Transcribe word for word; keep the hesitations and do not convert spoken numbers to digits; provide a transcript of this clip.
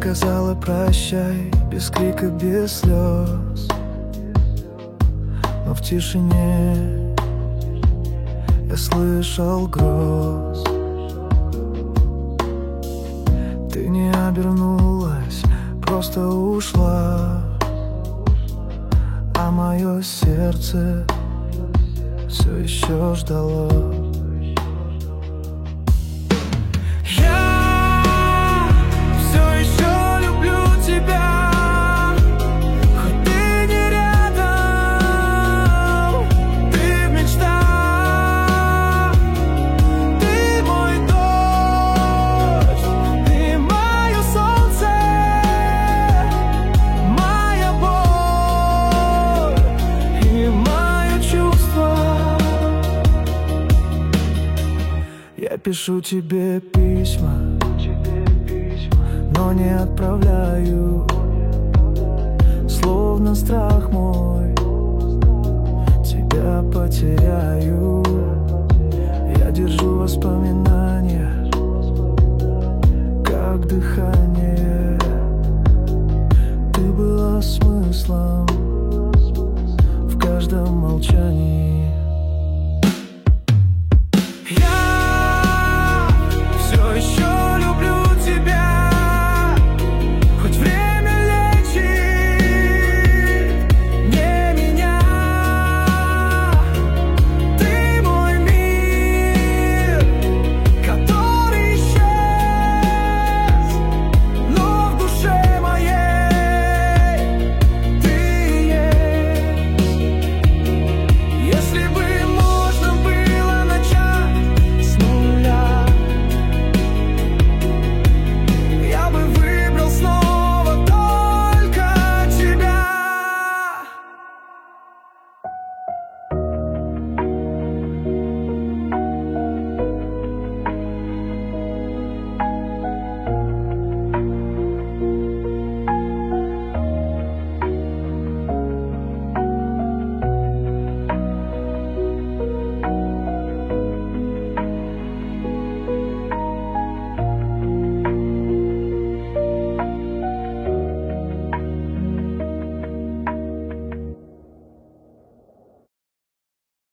сказала прощай, без крика, без слез. Но в тишине я слышал гроз. Ты не обернулась, просто ушла, а мое сердце все еще ждало. Я пишу тебе письма, но не отправляю, словно страх мой тебя потеряю. Я держу воспоминания, как дыхание.